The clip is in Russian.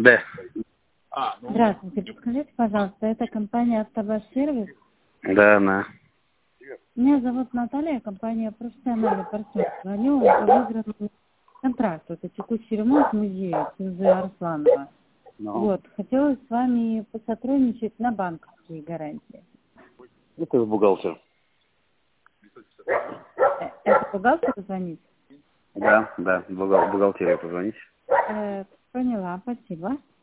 Да. Здравствуйте, подскажите, пожалуйста, это компания «Автобас-сервис»? Да, да. Меня зовут Наталья, компания «Профессиональный партнер». Звоню, выигран контракт, это текущий ремонт музея ЦЗ Арсланова. Вот, хотелось с вами посотрудничать на банковские гарантии. Это бухгалтер. Это бухгалтер звонит? Да, бухгалтерия позвонить. Поняла, спасибо.